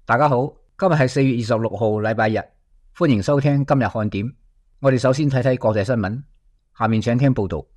大家好，今日係4月26號，禮拜日，歡迎收聽今日看點。我哋首先睇睇國際新聞，下面請聽報道。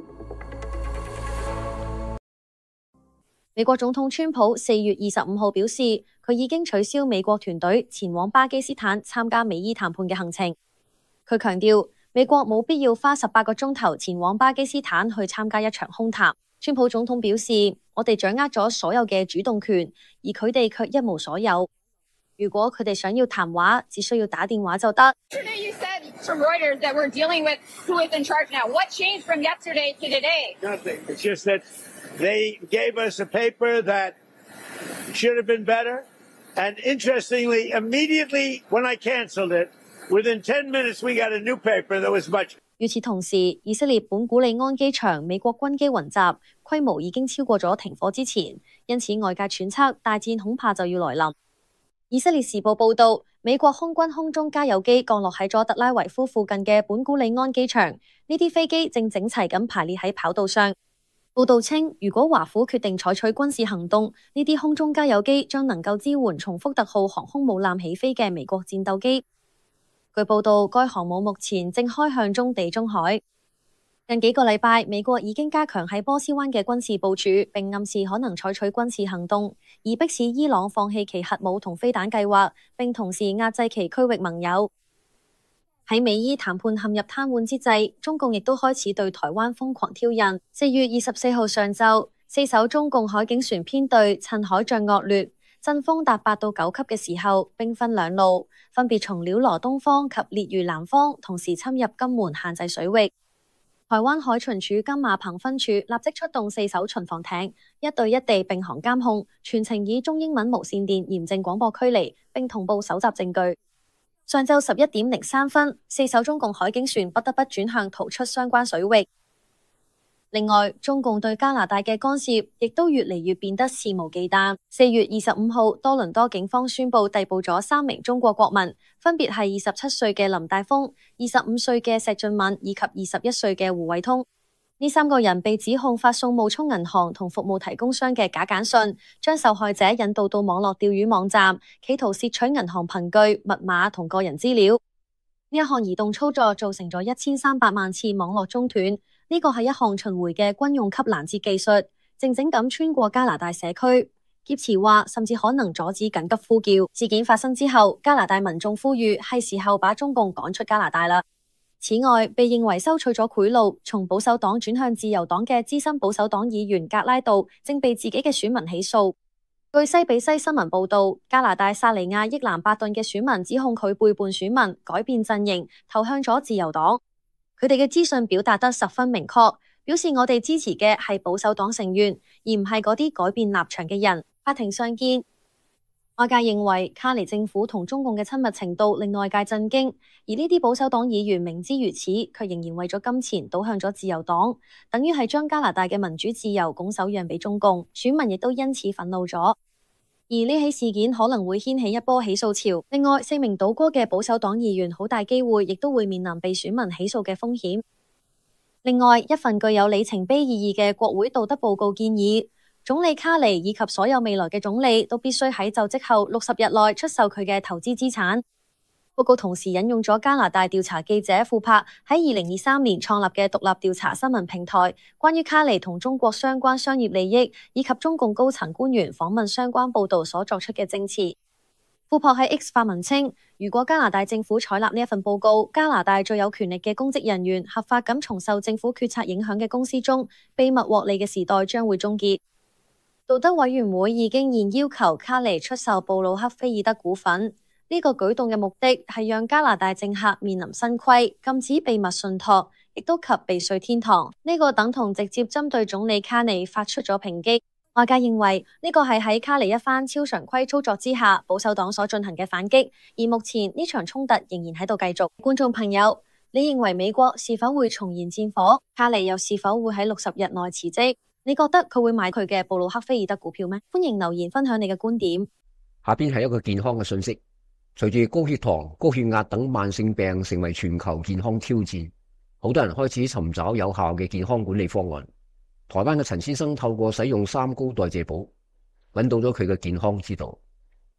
美國總統川普4月25號表示，佢已經取消美國團隊前往巴基斯坦參加美伊談判嘅行程。佢強調，美國冇必要花18個鐘頭前往巴基斯坦去參加一場空談。川普總統表示，我哋掌握咗所有嘅主動權，而佢哋卻一無所有。如果佢哋想要談話，只需要打電話就得。 Yesterday you said to Reuters that we're dealing with who is in charge now. What changed from yesterday to today? Nothing. It's just that they gave us a paper that should have been better. And interestingly, immediately when I canceled it, within 10 minutes we got a new paper that was much. 與此同時，以色列本古里安機場美國軍機雲集，規模已經超過咗停火之前，因此外界揣測大戰恐怕就要來臨。以色列時報報導，美國空軍空中加油機降落喺咗特拉維夫附近嘅本古里安機場，呢啲飛機正整齊咁排列喺跑道上。報導稱，如果華府決定採取軍事行動，呢啲空中加油機將能夠支援從福特號航空母艦起飛嘅美國戰鬥機。據報道，該航母目前正開向中地中海。近幾個禮拜，美國已經加強喺波斯灣嘅軍事部署，並暗示可能採取軍事行動，以迫使伊朗放棄其核武同飛彈計劃，並同時壓制其區域盟友。喺美伊談判陷入癱瘓之際，中共亦都開始對台灣瘋狂挑釁。4月24號上晝，4艘中共海警船編隊趁海象惡劣，陣風達8到9級嘅時候，兵分兩路，分別從鳥羅東方及烈嶼南方同時侵入金門限制水域。台灣海巡署金馬棚分署立即出動4艘巡防艇，一對一地並航監控，全程以中英文無線電嚴正廣播驅離，並同步搜集證據。上晝11點03分，4艘中共海警船不得不轉向逃出相關水域。另外，中共對加拿大嘅干涉亦都越嚟越變得肆無忌憚。4月25號，多倫多警方宣布逮捕咗3名中國國民，分別係27歲嘅林大峰、25歲嘅石俊敏以及21歲嘅胡偉通。呢3個人被指控發送冒充銀行同服務提供商嘅假簡訊，將受害者引導到網絡釣魚網站，企圖竊取銀行憑據、密碼同個人資料。呢一項移動操作造成咗1300萬次網絡中斷。呢個係一項巡迴嘅軍用級攔截技術，靜靜咁穿過加拿大社區。劫持話甚至可能阻止緊急呼叫。事件發生之後，加拿大民眾呼籲係時候把中共趕出加拿大啦。此外，被認為收取咗賄賂，從保守黨轉向自由黨嘅資深保守黨議員格拉道，正被自己嘅選民起訴。據西比西新聞報導，加拿大薩尼亞益南巴頓嘅選民指控佢背叛選民，改變陣營，投向咗自由黨。佢哋嘅資訊表達得十分明確，表示我哋支持嘅係保守黨成員，而唔係嗰啲改變立場嘅人。法庭上見，外界認為卡尼政府同中共嘅親密程度令外界震驚，而呢啲保守黨議員明知如此，卻仍然為咗金錢倒向咗自由黨，等於係將加拿大嘅民主自由拱手讓俾中共，選民亦都因此憤怒咗。而呢起事件可能會掀起一波起訴潮。另外，4名倒戈嘅保守黨議員好大機會亦都會面臨被選民起訴嘅風險。另外，一份具有里程碑意義嘅國會道德報告建議，總理卡尼以及所有未來嘅總理都必須喺就職後60日內出售佢嘅投資資產。報告同時引用咗加拿大調查記者庫珀喺2023年創立嘅獨立調查新聞平台關於卡尼同中國相關商業利益以及中共高層官員訪問相關報導所作出嘅證詞。庫珀喺 X 發文稱，如果加拿大政府採納呢一份報告，加拿大最有權力嘅公職人員合法咁從受政府決策影響嘅公司中秘密獲利嘅時代將會終結。道德委員會已經現要求卡尼出售布魯克菲爾德股份。呢個舉動嘅目的係讓加拿大政客面臨新規，禁止秘密信託，亦都及避稅天堂。呢個等同直接針對總理卡尼發出咗抨擊。外界認為呢個係喺卡尼一番超常規操作之下，保守黨所進行嘅反擊。而目前呢場衝突仍然喺度繼續。觀眾朋友，你認為美國是否會重燃戰火？卡尼又是否會喺60日內辭職？你覺得佢會買佢嘅布魯克菲爾德股票咩？歡迎留言分享你嘅觀點。 下邊係一個健康嘅信息。隨住高血糖、高血壓等慢性病成為全球健康挑戰，好多人開始尋找有效嘅健康管理方案。台灣嘅陳先生透過使用3高代謝寶，揾到咗佢嘅健康之道。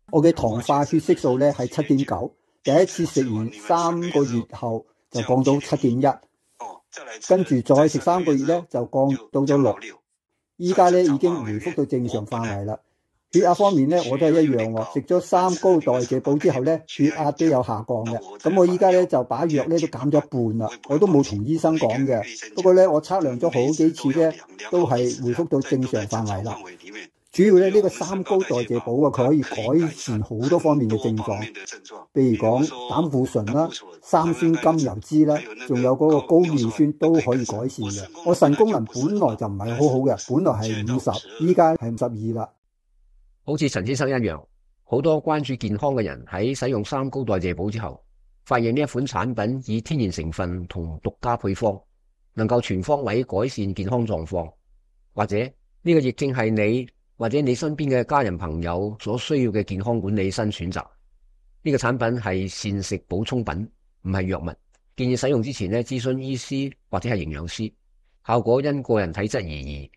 我嘅糖化血色素咧係7.9，第一次食完3個月後就降到7.1，跟住再食3個月咧就降到咗6，依家咧已經回復到正常範圍啦。血壓方面咧我都係一樣喎，食咗3高代謝寶之後咧血壓都有下降嘅。咁我依家咧就把藥咧都減咗一半啦，我都冇同醫生講嘅。不過咧我測量咗好幾次咧都係回復到正常範圍啦。主要咧呢個3高代謝寶啊，佢可以改善好多方面嘅症狀，譬如講膽固醇啦、三酸甘油酯啦，仲有嗰個高尿酸都可以改善嘅。我腎功能本來就唔係好好嘅，本來係50，依家係52啦。 好似陳先生一樣，好多關注健康嘅人喺使用3高代謝寶之後，發現呢一款產品以天然成分同獨家配方，能夠全方位改善健康狀況，或者呢個亦正係你或者你身邊嘅家人朋友所需要嘅健康管理新選擇。呢個產品係膳食補充品，唔係藥物，建議使用之前呢諮詢醫師或者係營養師，效果因個人體質而異。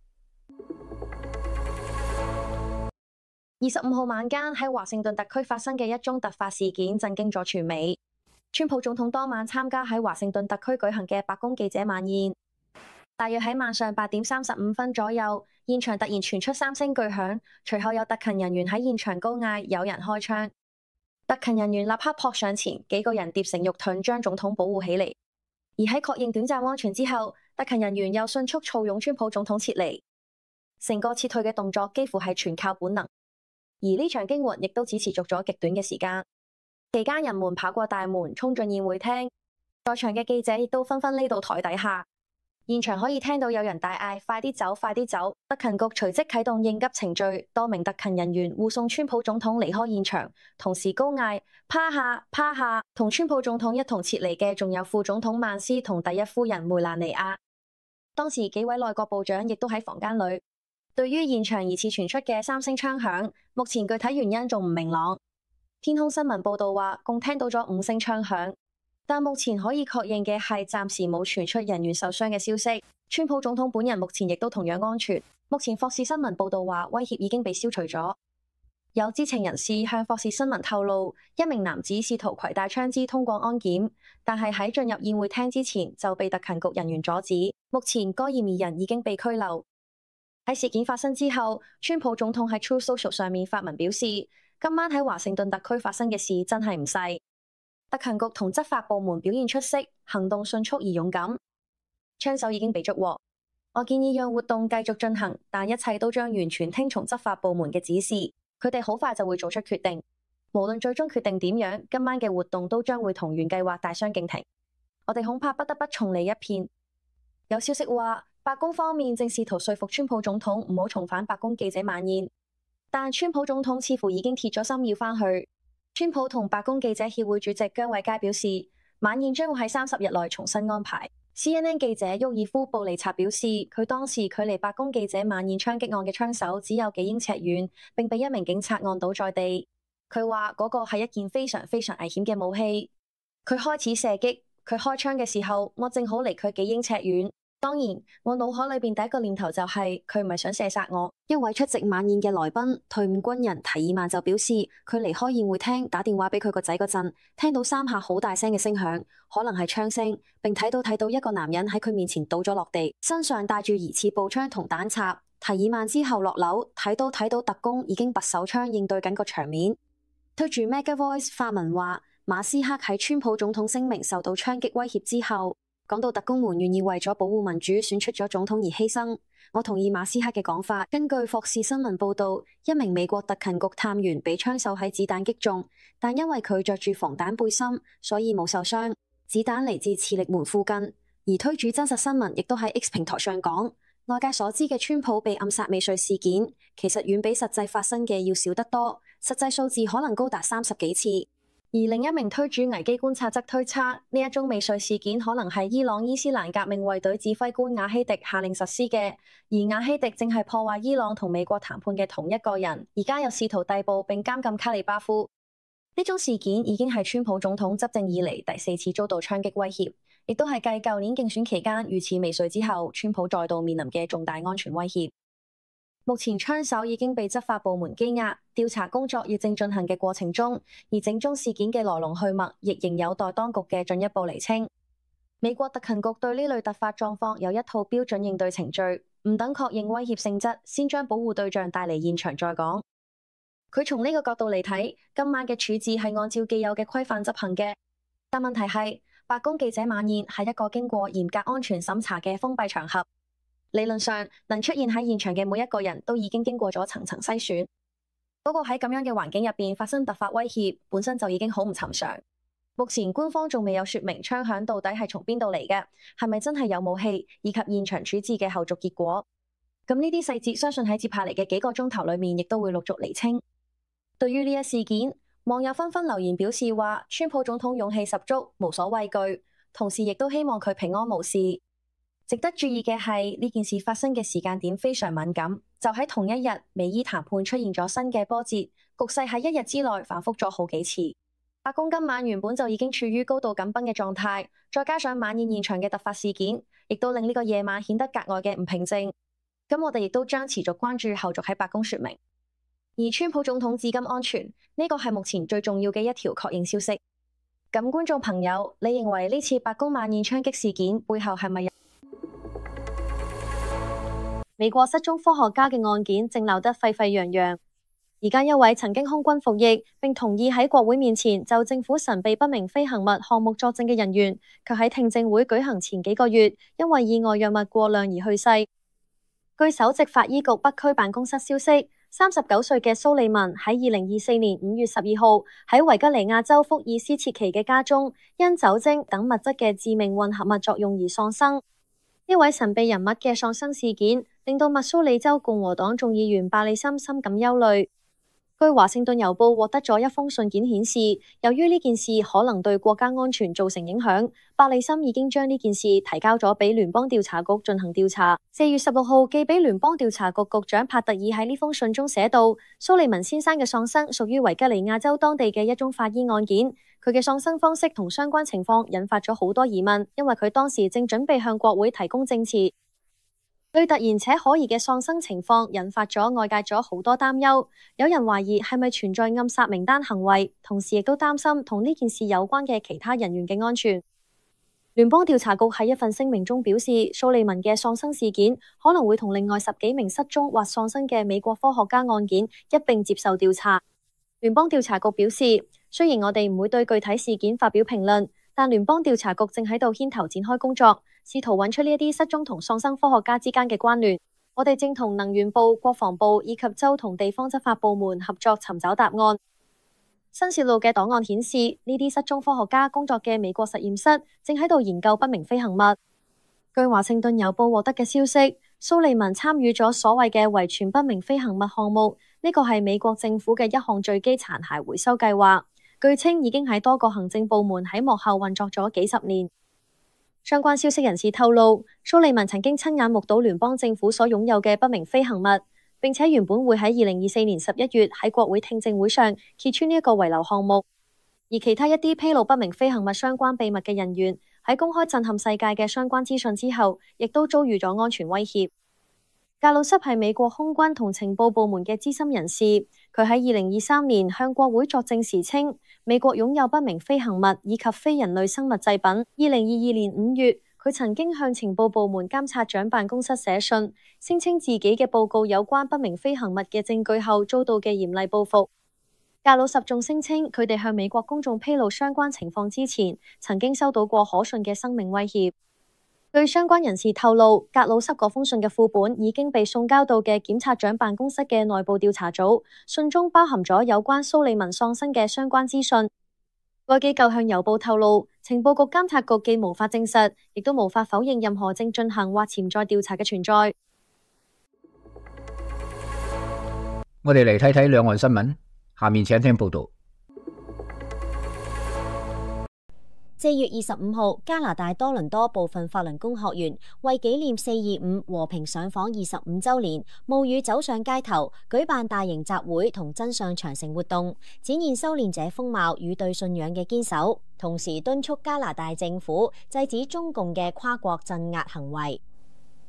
25號晚間喺華盛頓特區發生嘅一宗突發事件震驚咗全美。川普總統當晚參加喺華盛頓特區舉行嘅白宮記者晚宴，大約喺晚上8點35分左右，現場突然傳出3聲巨響，隨後有特勤人員喺現場高嗌有人開槍。特勤人員立刻撲上前，幾個人疊成肉盾將總統保護起嚟。而喺確認短暫安全之後，特勤人員又迅速簇擁川普總統撤離。成個撤退嘅動作幾乎係全靠本能。而呢場驚喚亦都只持續咗極短嘅時間，期間人們跑過大門，衝進宴會廳，在場嘅記者亦都紛紛匿到台底下。現場可以聽到有人大嗌快啲走，快啲走！特勤局隨即啟動應急程序，多名特勤人員護送川普總統離開現場，同時高嗌趴下，趴下！同川普總統一同撤離嘅仲有副總統曼斯同第一夫人梅蘭妮亞。當時幾位內閣部長亦都喺房間裏。對於現場疑似傳出嘅3聲槍響，目前具體原因仲唔明朗。天空新聞報道話，共聽到咗5聲槍響，但目前可以確認嘅係暫時冇傳出人員受傷嘅消息。川普總統本人目前亦都同樣安全。目前霍士新聞報道話，威脅已經被消除咗。有知情人士向霍士新聞透露，一名男子試圖攜帶槍支通過安檢，但係喺進入宴會廳之前就被特勤局人員阻止。目前該嫌疑人已經被拘留。喺事件發生之後，川普總統喺 True Social 上面發文表示，今晚喺華盛頓特區發生嘅事真係唔細。特勤局同執法部門表現出色，行動迅速而勇敢，槍手已經被捉獲。我建議讓活動繼續進行，但一切都將完全聽從執法部門嘅指示，佢哋好快就會做出決定。無論最終決定點樣，今晚嘅活動都將會同原計劃大相徑庭。我哋恐怕不得不重嚟一遍。有消息話，白宮方面正試圖說服川普總統唔好重返白宮記者晚宴，但川普總統似乎已經鐵咗心要返去。川普同白宮記者協會主席姜偉佳表示，晚宴將會喺30日內重新安排。CNN 記者沃爾夫布利察表示，佢當時距離白宮記者晚宴槍擊案嘅槍手只有幾英尺遠，並被一名警察按倒在地。佢話嗰個係一件非常非常危險嘅武器。佢開始射擊，佢開槍嘅時候，我正好離佢幾英尺遠。當然，我腦海裏邊第一個念頭就係佢唔係想射殺我。一位出席晚宴嘅來賓，退伍軍人提爾曼就表示，佢離開宴會廳打電話俾佢個仔嗰陣，聽到3下好大聲嘅聲響，可能係槍聲，並睇到一個男人喺佢面前倒咗落地，身上帶住疑似步槍同彈插。提爾曼之後落樓，睇到特工已經拔手槍應對緊個場面。推住 Mega Voice 發文話，馬斯克喺川普總統聲明受到槍擊威脅之後，講到特工們願意為咗保護民主選出咗總統而犧牲，我同意馬斯克嘅講法。根據霍士新聞報道，一名美國特勤局探員被槍手喺子彈擊中，但因為佢着住防彈背心，所以冇受傷。子彈嚟自磁力門附近。而推主真實新聞亦都喺 X 平台上講，外界所知嘅川普被暗殺未遂事件，其實遠比實際發生嘅要少得多，實際數字可能高達30幾次。而另一名推主危機觀察則推測，呢一宗未遂事件可能係伊朗伊斯蘭革命衛隊指揮官瓦希迪下令實施嘅，而瓦希迪正係破壞伊朗同美國談判嘅同一個人，而家又試圖逮捕並監禁卡里巴夫。呢宗事件已經係川普總統執政以嚟第4次遭到槍擊威脅，亦都係繼舊年競選期間遇刺未遂之後，川普再度面臨嘅重大安全威脅。 目前槍手已經被執法部門羈押，調查工作亦正進行嘅過程中，而整宗事件嘅來龍去脈亦仍有待當局嘅進一步釐清。美國特勤局對呢類突發狀況有一套標準應對程序，唔等確認威脅性質，先將保護對象帶嚟現場再講。佢從呢個角度嚟睇，今晚嘅處置係按照既有嘅規範執行嘅，但問題係白宮記者晚宴係一個經過嚴格安全審查嘅封閉場合。理論上，能出現喺現場嘅每一個人都已經經過咗層層篩選。不過喺咁樣嘅環境入邊發生突發威脅，本身就已經好唔尋常。目前官方仲未有說明槍響到底係從邊度嚟嘅，係咪真係有武器，以及現場處置嘅後續結果。咁呢啲細節，相信喺接下嚟嘅幾個鐘頭裏面，亦都會陸續釐清。對於呢一事件，網友紛紛留言表示話，川普總統勇氣十足，無所畏懼，同時亦都希望佢平安無事。值得注意嘅係，呢件事發生嘅時間點非常敏感，就喺同一日，美伊談判出現咗新嘅波折，局勢喺一日之內反覆咗好幾次。白宮今晚原本就已經處於高度緊繃嘅狀態，再加上晚宴現場嘅突發事件，亦都令呢個夜晚顯得格外嘅唔平靜。咁我哋亦都將持續關注後續喺白宮說明。而川普總統至今安全，呢個係目前最重要嘅一條確認消息。咁觀眾朋友，你認為呢次白宮晚宴槍擊事件背後係咪有美國失蹤科學家嘅案件正鬧得沸沸揚揚？而家一位曾經空軍服役並同意喺國會面前就政府神秘不明飛行物項目作證嘅人員，卻喺聽證會舉行前幾個月因為意外藥物過量而去世。據首席法醫局北區辦公室消息，39歲嘅蘇利文喺2024年5月12號喺維吉尼亞州福爾斯切奇嘅家中，因酒精等物質嘅致命混合物作用而喪生。呢位神秘人物嘅喪生事件，令到密蘇里州共和黨眾議員鮑里森深感憂慮。據華盛頓郵報獲得咗一封信件顯示，由於呢件事可能對國家安全造成影響，鮑里森已經將呢件事提交咗俾聯邦調查局進行調查。4月16號寄俾聯邦調查局局長帕特爾喺呢封信中寫道，蘇利文先生嘅喪生屬於維吉尼亞州當地嘅一宗法醫案件，佢嘅喪生方式同相關情況引發咗好多疑問，因為佢當時正準備向國會提供證詞。對突然且可疑嘅喪生情況引發咗外界咗好多擔憂，有人懷疑係咪存在暗殺名單行為，同時亦都擔心同呢件事有關嘅其他人員嘅安全。聯邦調查局喺一份聲明中表示，蘇利文嘅喪生事件可能會同另外10幾名失蹤或喪生嘅美國科學家案件一併接受調查。聯邦調查局表示，雖然我哋唔會對具體事件發表評論，但聯邦調查局正喺度牽頭展開工作，試圖揾出呢一啲失蹤同喪生科學家之間嘅關聯。我哋正同能源部、國防部以及州同地方執法部門合作尋找答案。新洩露嘅檔案顯示，呢啲失蹤科學家工作嘅美國實驗室正喺度研究不明飛行物。據華盛頓郵報獲得嘅消息，蘇利文參與咗所謂嘅遺傳不明飛行物項目，呢個係美國政府嘅一項墜機殘骸回收計劃。據稱已經喺多個行政部門喺幕後運作咗幾十年。相關消息人士透露，蘇利文曾經親眼目睹聯邦政府所擁有嘅不明飛行物，並且原本會喺2024年11月喺國會聽證會上揭穿呢一個遺留項目。而其他一啲披露不明飛行物相關秘密嘅人員，喺公開震撼世界嘅相關資訊之後，亦都遭遇咗安全威脅。格魯什係美國空軍同情報部門嘅資深人士，佢喺2023年向國會作證時稱，美國擁有不明飛行物以及非人類生物製品。2022年5月，佢曾經向情報部門監察長辦公室寫信，聲稱自己嘅報告有關不明飛行物嘅證據後遭到嘅嚴厲報復。格魯什仲聲稱，佢哋向美國公眾披露相關情況之前，曾經收到過可信嘅生命威脅。據相關人士透露，格魯什嗰封信嘅副本已經被送交到嘅檢察長辦公室嘅內部調查組，信中包含咗有關蘇利文喪生嘅相關資訊。該機構向郵報透露，情報局監察局既無法證實，亦都無法否認任何正進行或潛在調查嘅存在。 我哋嚟睇睇兩岸新聞，下面請聽報道。 4月25號，加拿大多倫多部分法輪功學員為紀念425和平上訪25週年，冒雨走上街頭，舉辦大型集會同真相長城活動，展現修煉者風貌與對信仰嘅堅守，同時敦促加拿大政府制止中共嘅跨國鎮壓行為。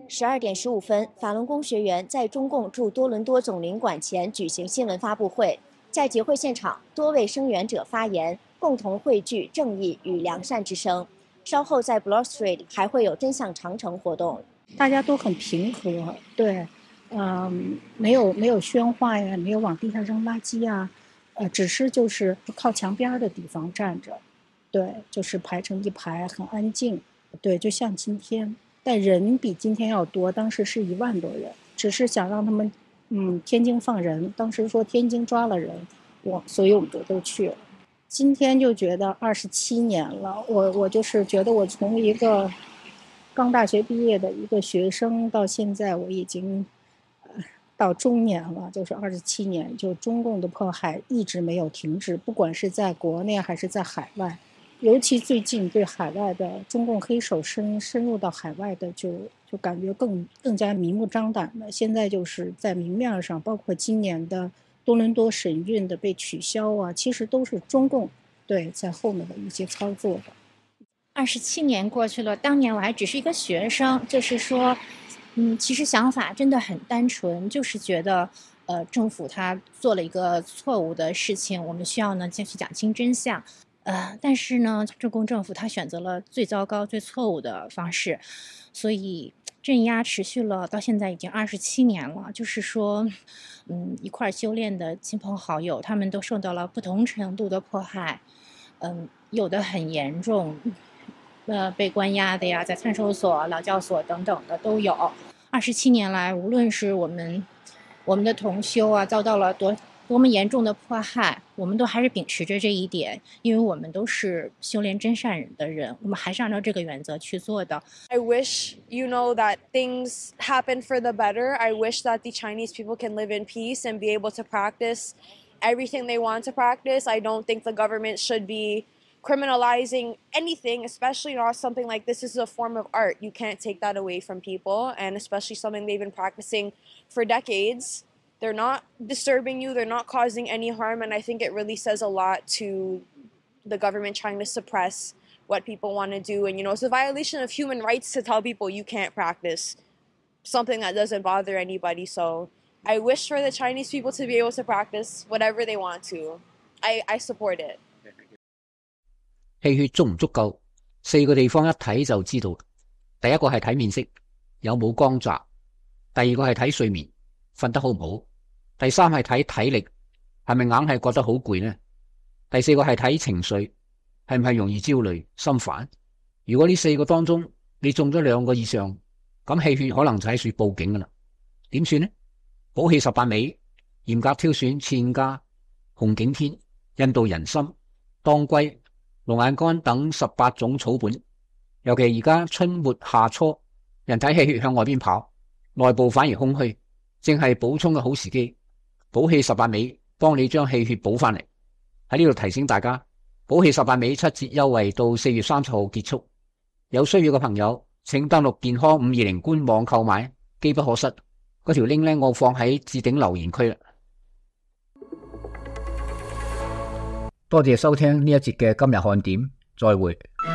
12點15分，法輪功學員在中共駐多倫多總領館前舉行新聞發佈會。在集會現場，多位聲援者發言，共同匯聚正義與良善之聲。稍後在 Bloor Street 還會有真相長城活動。 大家都很平和，對，沒有喧嘩呀，沒有往地下扔垃圾啊，只是就是靠牆邊的地方站着，對，就是排成一排，很安靜，對，就像今天。但人比今天要多，當時是1萬多人，只是想讓他們，天津放人，當時說天津抓了人，所以我們都去了。今天就覺得27年了，我就是覺得我從一個剛大學畢業的一個學生到現在我已經到中年了，就是27年，就中共的迫害一直沒有停止，不管是在國內還是在海外。尤其最近對海外的中共黑手深入到海外的就感覺更加明目張膽的。現在就是在明面上，包括今年的多倫多審運的被取消啊，其實都是中共對在後面的一些操作的。 27年過去了，當年我還只是一個學生，就是說，其實想法真的很單純，就是覺得，政府他做了一個錯誤的事情，我們需要呢再去講清真相。但是呢，中共政府他選擇了最糟糕、最錯誤的方式，所以鎮壓持續了到現在已經27年了。就是說，一塊修煉的親朋好友，他們都受到了不同程度的迫害，有的很嚴重，被關押的呀，在看守所、勞教所等等的都有。27年來，無論是我們的同修啊，遭到了多麼嚴重的迫害，我們都還是秉持着這一點，因為我們都是修煉真善人的人，我們還是按照這個原則去做的。 I wish, that things happen for the better. I wish that the Chinese people can live in peace and be able to practice everything they want to practice. I don't think the government should be criminalizing anything, especially not something like this. This is a form of art. You can't take that away from people, and especially something they've been practicing for decades. They're not disturbing you, they're not causing any harm, and I think it really says a lot to the government trying to suppress what people want to do. And, it's a violation of human rights to tell people you can't practice something that doesn't bother anybody. So I wish for the Chinese people to be able to practice whatever they want to. I support it. 氣血足唔足夠？4個地方一睇就知道。第一個係睇面色，有冇光澤；第二個係睇睡眠，瞓得好唔好；第三係睇體力，係咪硬係覺得好攰呢？第四個係睇情緒，係唔係容易焦慮、心煩？如果呢4個當中你中咗2個以上，咁氣血可能就喺處報警噶啦。點算呢？補氣18味，嚴格挑選茜家、紅景天、印度人參、當歸、龍眼乾等18種草本。尤其而家春末夏初，人體氣血向外邊跑，內部反而空虛，正係補充嘅好時機。補氣18味幫你將氣血補翻嚟。喺呢度提醒大家，補氣18味7折優惠到4月30號結束。有需要嘅朋友請登錄健康520官網購買，機不可失。嗰條 link 呢，我放喺置頂留言區啦。 多謝收聽呢一節嘅今日看點，再會。